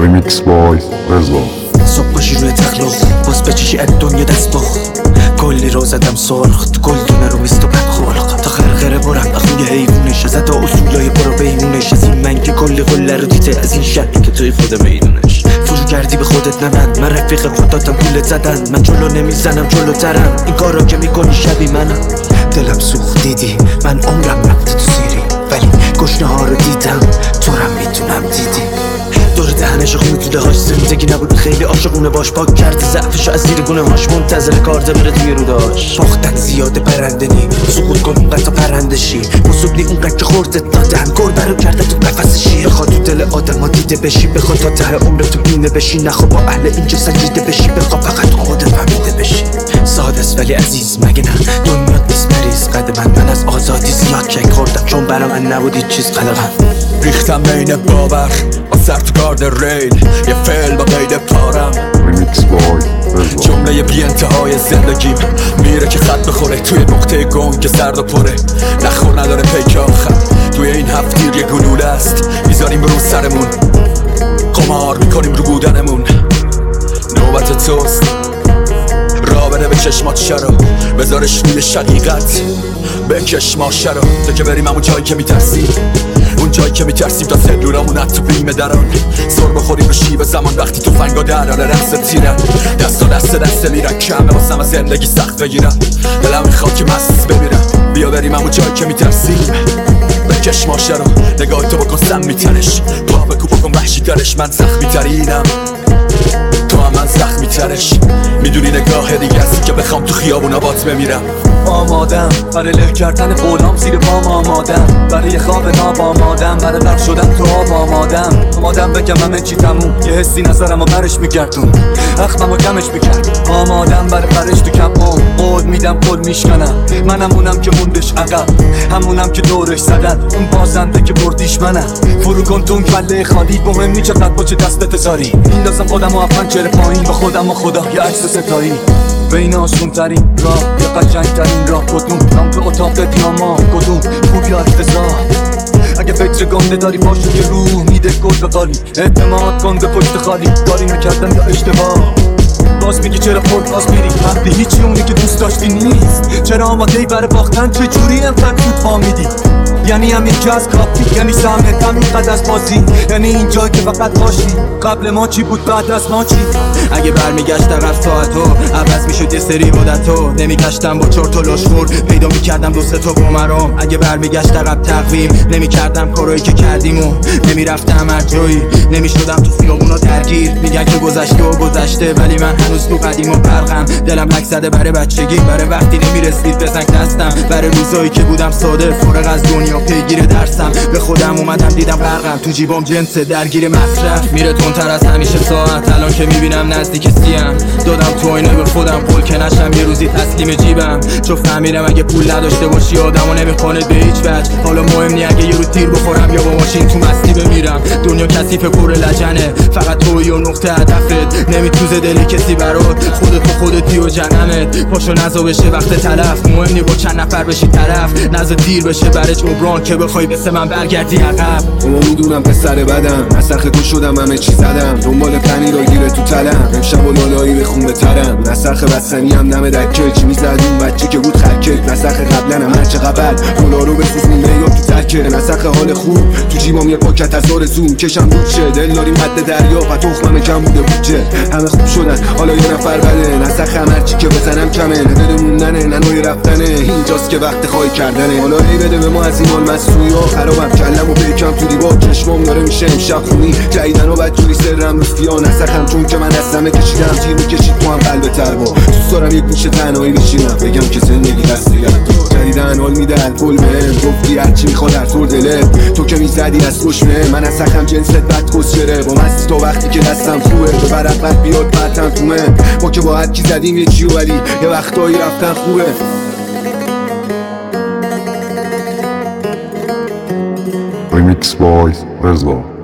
ریمیکس بای رضا. صبح باشی روی تخلو باز بچشی از دنیا دست بخ کلی رو زدم سرخ تو گل دونه رو میست و بد خلق تا خرخره برم اخوی حیوونش از ادا اصولای برا بیمونش از این من که کلی قله رو دیده از این شهری که توی خود میدونش فرو کردی به خودت نمند من رفیق خوداتم پولت زدن من جلو نمیزنم جلوترم این کارا که میکنی شبی منم دلم سوخت دیدی من عمرم رفته تو سیری ولی گشنه ها رو دیدم تو رم میتونم دیدی دور دهنش خون توده هاش زندگی نبود خیلی عاشقونه باش پاک کرده ضعفشو از زیر گونه هاش منتظر کارده بره توی روداش باختن زیاده پرنده نی سقوط کن اونقدر تا پرنده شی مصوب نی اونقدر که خوردت دادن گربه رو کرده تو قفس شیر بخواد تو دل آدم ها دیده بشی بخواد تا ته عمر تو بینه بشی نخوا با اهل اینجا سجیده بشی بخواد فقط خودت فهمیده بشی ساده است ولی عزیز مگه نه دنیا نیست مریض قد من از آزادی زیاد چک خوردم چون برا من نبود هیچ چیز قلقم ریختم بین باور با سر تو گارد ریل یه فعل با قید پارم ریمیکس بای رضا. جمله بی انتهای زندگیم میره که خط بخوره توی نقطه گم که سرد و پره نخور نداره پیک آخر توی این هفتیر یه گلوله است میذاریم رو سرمون قمار میکنیم رو بودنمون نوبت توست را بده به چشمات شرا بذارش روی شقیقت بکش ماشه رو تو که بریم همون جایی که میترسیم اون جایی که میترسیم تا سلولامون از تو بیمه دران سر بخوریم به شیب زمان وقتی تو فنگا دراره رقص تیرن دست میرن کمه واسم از زندگی سخت بگیرم دلم میخواد که مست بمیرم بیا بریم همون جایی که میترسیم بکش ماشه رو نگاه تو بکن سم میتنش پا بکو بکن وحشی ترش من زخمی ترینم تو هم من زخمی ترش میدونی نگاه دیگه است که بخوام تو خیابون آبات بمیرم آمادم برای له کردن قولام زیر پام آمادم برای خواب ناب آمادم برای غرق شدن تو آب آمادم بگم همه چی تموم یه حسی نظرم و برش میگردون اخمم و کمش میکرد آمادم برای برش تو کم قول میدم قول میشکنم منم اونم که موندش عقب همونم که دورش زدن اون بازنده که بردیش منم فرو کن تو اون کله خالی مهم نی چقدر با چه دستت زاری میندازم خودم و پنجره پایین با خودم و خدا یه عکس ستایی بین آسون ترین راه یا قشنگ ترین راه کدوم لامپ اتاقت یا ما کدوم خوب یا افتضاح اگه فکر گنده داری باشو که روح میده گل به قالی اعتماد کن به پشت خالی کاری نکردن یا اشتباه باز میگی چرا خورد باز میری وقتی هیچی اونی که دوست داشتی نیست چرا آمادهی برای باختن چجوری انقدر زود فهمیدی یعنی همین که از کافی یعنی سهمت همین قد از بازی یعنی اینجا که فقط باشی قبل ما چی بود بعد از ما چی اگه برمیگشت عقب ساعتو عوض میشد یه سری عادتو نمیگشتم با چرت و لاشخور پیدا میکردم دو سه تا بومرام اگه برمیگشت عقب تقویم نمیکردم کارایی که کردیم و نمیرفتم هر جایی نمیشدم تو خیابونا درگیر میگن که گذشته و گذشته ولی من هنوز تو قدیم و برقم دلم لک زده برای بچگی برای وقتی نمیرسید بزنگ دستم برای روزایی که بودم ساده فارغ از دنیا پیگیر درسم به خودم اومدم دیدم غرقم تو جیبام جنس درگیر مصرف میره تندتر از همیشه ساعت الان که میبینم نزدیک سیم دادم تو آینه به خودم قول که نشم یه روزی تسلیم جیبم چون فهمیدم اگه پول نداشته باشی آدمو نمیخواند به هیچ وجه حالا مهم نی اگه یه رو تیر بخورم یا با ماشین تو مستی بمیرم دنیا کثیف پر لجنه فقط تویی و نقطه هدفت نمیتوزه دل کسی برات خودتی و جنمت پاشو نزا بشه وقت تلف مهم نی با چند نفر بشی طرف نزا دیر بشه برای جبران که بخوای بس من برگردی عقب اما میدونم پسر بدم نسخ تو شدم همه چی زدم دنبال پنیر و گیره تو تلم امشب و لالایی به خون بترم نسخ بستنی هم دم دکل چی میزد اون بچه که بود خرکت نسخ قبلنم هرچه قبل فولا رو بسوز مونده یا تو ترکه نسخ حال خوب تو جیبام یه پاکت از آرزوم کشم دود شه دل داریم حد دریا و تخمم کم بوده بودجه همه خوب شدن حالا یه نفر بده نسخ هم هرچی که بزنم کمه دل موندنه ننوی رفتنه اینجاست که وقت خواهی کردنه حالا ای بده به ما از این حال مسئویا خرابم کلم و بیکم تو دیوار چشمام داره میشه امشب خونی جدیدن و بدجوری سرم رفیا نسخم چون که من دستمه کشیدم تیر میکشید تو هم قلب تر با دوست دارم یک گوشه تنهایی بشینم بگم که زندگی دست نگرد جدیدن حال میدن پل بهم گفتی هرچی میخواد در طور دلت تو که میزدی از خوشمه من نسخم جنست بد کسچره با مستی تا وقتی که دستم خوبه تو برقت بیاد پرتم تومه ما که با هر کی زدیم یه چیو ولی یه وقتایی رفتن خوبه ریمیکس بای رضا.